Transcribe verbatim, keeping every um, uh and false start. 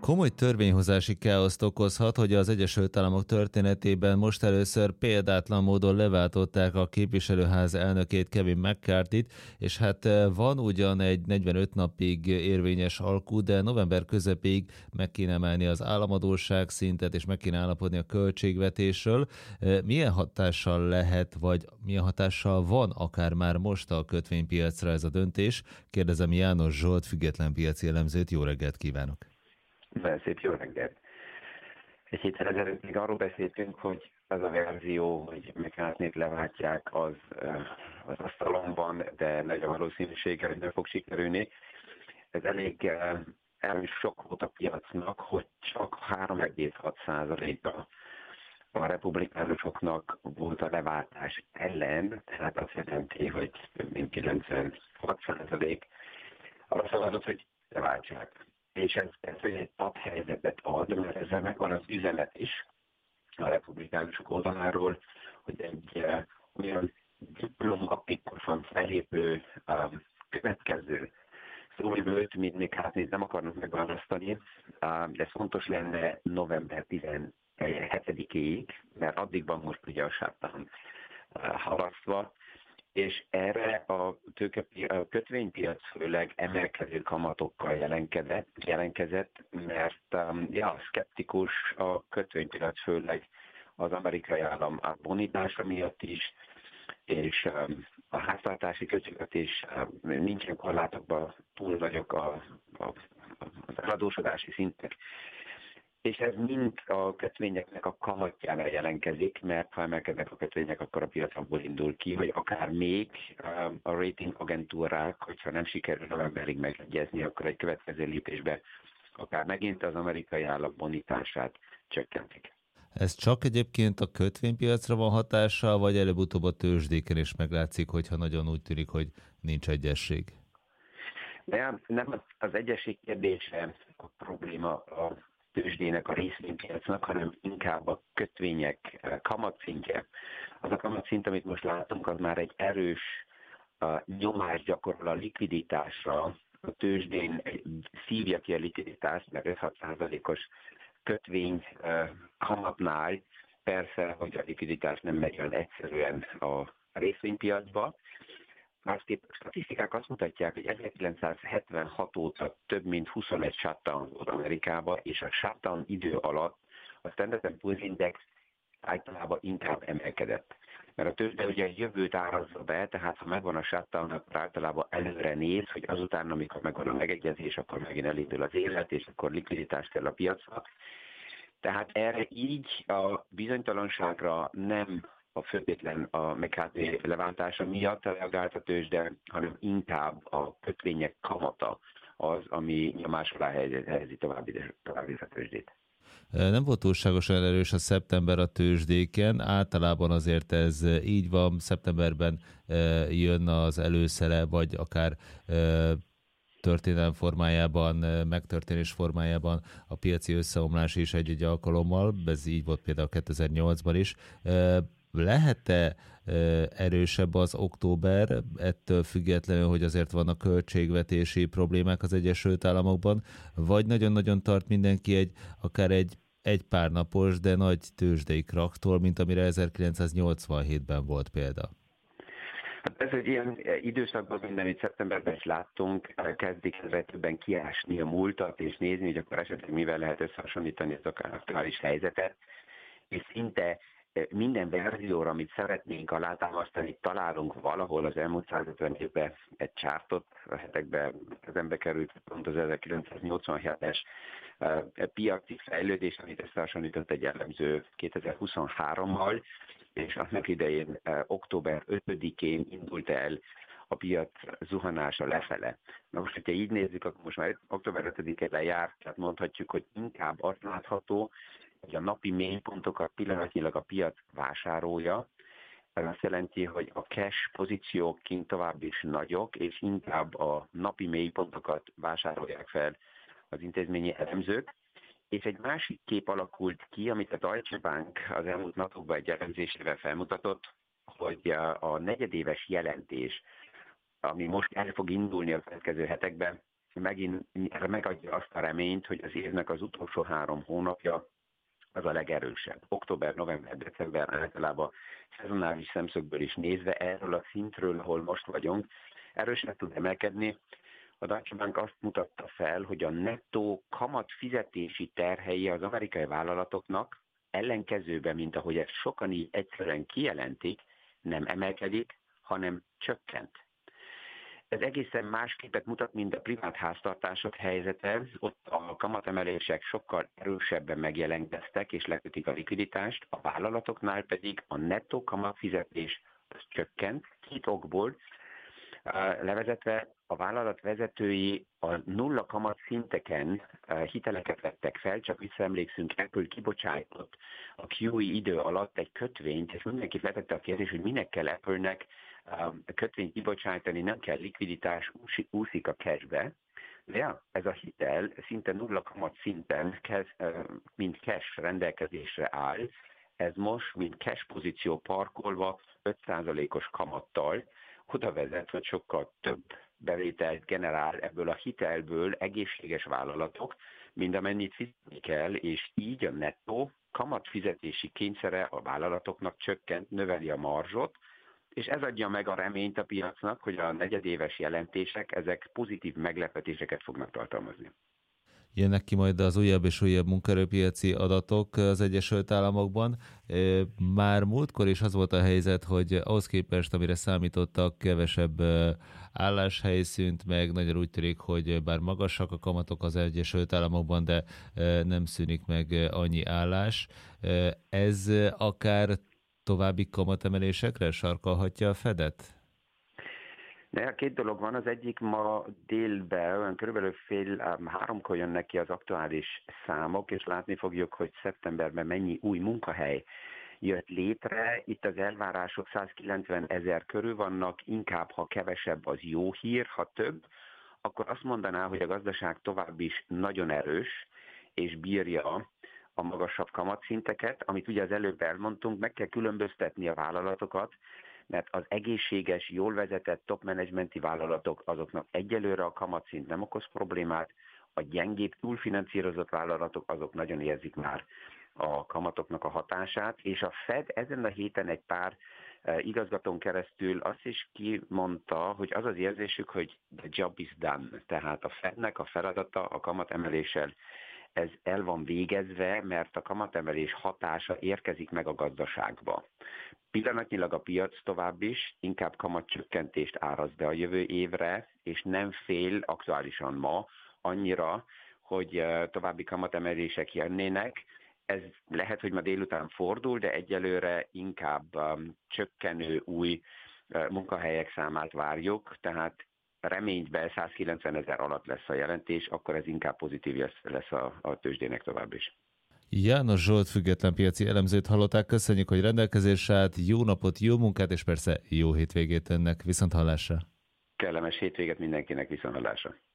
Komoly törvényhozási káoszt okozhat, hogy az Egyesült Államok történetében most először példátlan módon leváltották a képviselőház elnökét, Kevin McCarthyt, és hát van ugyan egy negyvenöt napig érvényes alkú, de november közepéig meg kéne emelni az államadósság szintet, és meg kéne állapodni a költségvetésről. Milyen hatással lehet, vagy milyen hatással van akár már most a kötvénypiacra ez a döntés? Kérdezem János Zsolt, független piaci elemzőt. Jó reggelt kívánok! Nagyon szép jó reggelt! Egy héttel ezelőtt még arról beszéltünk, hogy az a verzió, hogy McCarthyt leváltják, az, az asztalon van, de nagy a valószínűsége, hogy nem fog sikerülni. Ez elég erős sok volt a piacnak, hogy csak három egész hat százaléka a republikánusoknak volt a leváltás ellen, tehát azt jelenti, hogy több mint kilencvenhat százalék arra szavazott, hogy leváltsák. És ez, ez egy padhelyzetet ad, mert ezzel megvan az üzenet is a republikánusok oldaláról, hogy egy uh, olyan diplomapikusan felépő um, következő szóvivőt, mint még hát nem akarnak megválasztani, um, de ez fontos lenne november tizenhetedikéig, mert addig van most ugye a shutdown uh, halasztva, és erre a, tőkepi, a kötvénypiac főleg emelkedő kamatokkal jelenkezett, jelenkezett mert um, ja, szkeptikus a kötvénypiac főleg az amerikai állam bonitása miatt is, és um, a háztartási költségvetés um, nincsen korlátokban, túl nagyok a, a, az eladósodási szintek. És ez mind a kötvényeknek a kamatjára jelenkezik, mert ha emelkednek a kötvények, akkor a piac abból indul ki, hogy akár még a rating agentúrák, hogyha nem sikerül novemberig megegyezni, akkor egy következő lépésbe akár megint az amerikai állam bonitását csökkentik. Ez csak egyébként a kötvénypiacra van hatással, vagy előbb-utóbb a tőzsdéken is meglátszik, hogyha nagyon úgy tűnik, hogy nincs egyesség? De nem az egyesség kérdése a probléma a tőzsdének, a részvénypiacnak, hanem inkább a kötvények kamatszintje. Az a kamatszint, amit most látunk, az már egy erős uh, nyomást gyakorol a likviditásra. A tőzsdén szívja ki a likviditást, mert öt-hat százalékos kötvény uh, kamatnál persze, hogy a likviditás nem megy olyan egyszerűen a részvénypiacba. Másképp a statisztikák azt mutatják, hogy ezerkilencszázhetvenhat óta több mint huszonegy shutdown volt Amerikában, és a shutdown idő alatt a Standard and Poor's Index általában inkább emelkedett. Mert a tőzsde ugye a jövőt árazza be, tehát ha megvan a shutdown, akkor általában előre néz, hogy azután, amikor megvan a megegyezés, akkor megint elindul az élet, és akkor likviditás kell a piacra. Tehát erre így a bizonytalanságra nem a főtétlen a McCarthy leváltása miatt reagált a tőzsde, hanem inkább a kötvények kamata az, ami nyomás alá helyezi további, további a tőzsdét. Nem volt túlságosan erős a szeptember a tőzsdéken, általában azért ez így van, szeptemberben jön az előszele, vagy akár történelem formájában, megtörténés formájában a piaci összeomlás is egy-egy alkalommal, ez így volt például kétezer-nyolcban is. Lehet-e erősebb az október, ettől függetlenül, hogy azért vannak költségvetési problémák az Egyesült Államokban, vagy nagyon-nagyon tart mindenki egy, akár egy, egy pár napos, de nagy tőzsdei kraktól, mint amire ezerkilencszáznyolcvanhétben volt példa? Hát ez egy ilyen időszakban, mint amit szeptemberben is láttunk, kezdik egyre többen kiásni a múltat, és nézni, hogy akkor esetleg mivel lehet összehasonlítani az aktuális helyzetet, és szinte minden verzióra, amit szeretnénk alátámasztani, találunk valahol az elmúlt százötven évben egy csártot, a hetekben kezembe került pont az ezerkilencszáznyolcvanhetes piaci fejlődés, amit összehasonlított egy jellemző kétezer-huszonhárommal, és annak idején október ötödikén indult el a piac zuhanása lefele. Na most, hogyha így nézzük, akkor most már október ötödike lejár, tehát mondhatjuk, hogy inkább azt látható, hogy a napi mélypontokat pillanatnyilag a piac vásárolja. Ez azt jelenti, hogy a cash pozíciók kint tovább is nagyok, és inkább a napi mélypontokat vásárolják fel az intézményi elemzők. És egy másik kép alakult ki, amit a Deutsche Bank az elmúlt napokban egy elemzésével felmutatott, hogy a negyedéves jelentés, ami most el fog indulni a következő hetekben, megint megadja azt a reményt, hogy az évnek az utolsó három hónapja az a legerősebb. Október, november, december általában szezonális szemszögből is nézve erről a szintről, ahol most vagyunk, erősen tud emelkedni. A Deutsche Bank azt mutatta fel, hogy a nettó kamat fizetési terhei az amerikai vállalatoknak ellenkezőben, mint ahogy ezt sokan így egyszerűen kijelentik, nem emelkedik, hanem csökkent. Ez egészen más képet mutat, mint a privát háztartások helyzete. Ott a kamatemelések sokkal erősebben megjelentkeztek és lekötik a likviditást, a vállalatoknál pedig a nettó kamatfizetés csökkent két okból. Levezetve a vállalat vezetői a nulla kamat szinteken hiteleket vettek fel, csak visszaemlékszünk, Apple kibocsájtott a kú é idő alatt egy kötvényt, és mindenki letette a kérdést, hogy minek kell Apple-nek kötvényt kibocsátani, nem kell likviditás, úszik a cashbe. De ja, ez a hitel szinte nulla kamat szinten, mint cash rendelkezésre áll, ez most, mint cash pozíció parkolva öt százalékos kamattal, oda vezet, hogy sokkal több bevételt generál ebből a hitelből egészséges vállalatok, mint amennyit fizetni kell, és így a nettó kamatfizetési kényszere a vállalatoknak csökkent, növeli a marzsot, és ez adja meg a reményt a piacnak, hogy a negyedéves jelentések, ezek pozitív meglepetéseket fognak tartalmazni. Jönnek ki majd az újabb és újabb munkaerőpiaci adatok az Egyesült Államokban. Már múltkor is az volt a helyzet, hogy ahhoz képest, amire számítottak, kevesebb álláshely szűnt meg. Nagyon úgy tűnik, hogy bár magasak a kamatok az Egyesült Államokban, de nem szűnik meg annyi állás. Ez akár további kamatemelésekre sarkalhatja a Fedet? De két dolog van, az egyik ma délben, körülbelül fél háromkor jönnek ki az aktuális számok, és látni fogjuk, hogy szeptemberben mennyi új munkahely jött létre. Itt az elvárások százkilencven ezer körül vannak, inkább ha kevesebb, az jó hír, ha több, akkor azt mondaná, hogy a gazdaság tovább is nagyon erős, és bírja a magasabb kamatszinteket, amit ugye az előbb elmondtunk, meg kell különböztetni a vállalatokat, mert az egészséges, jól vezetett top managementi vállalatok, azoknak egyelőre a kamatszint nem okoz problémát, a gyengébb, túlfinanszírozott vállalatok, azok nagyon érzik már a kamatoknak a hatását, és a Fed ezen a héten egy pár igazgatón keresztül azt is kimondta, hogy az az érzésük, hogy the job is done, tehát a Fednek a feladata a kamatemeléssel ez el van végezve, mert a kamatemelés hatása érkezik meg a gazdaságba. Pillanatnyilag a piac tovább is inkább kamatcsökkentést áraz be a jövő évre, és nem fél aktuálisan ma annyira, hogy további kamatemelések jönnének. Ez lehet, hogy ma délután fordul, de egyelőre inkább um, csökkenő új uh, munkahelyek számát várjuk, tehát reményben százkilencven ezer alatt lesz a jelentés, akkor ez inkább pozitív lesz a, a tőzsdének tovább is. János Zsolt független piaci elemzőt hallották, köszönjük, hogy rendelkezésre állt, jó napot, jó munkát, és persze jó hétvégét önnek, viszont hallásra. Kellemes hétvéget mindenkinek, viszont hallásra.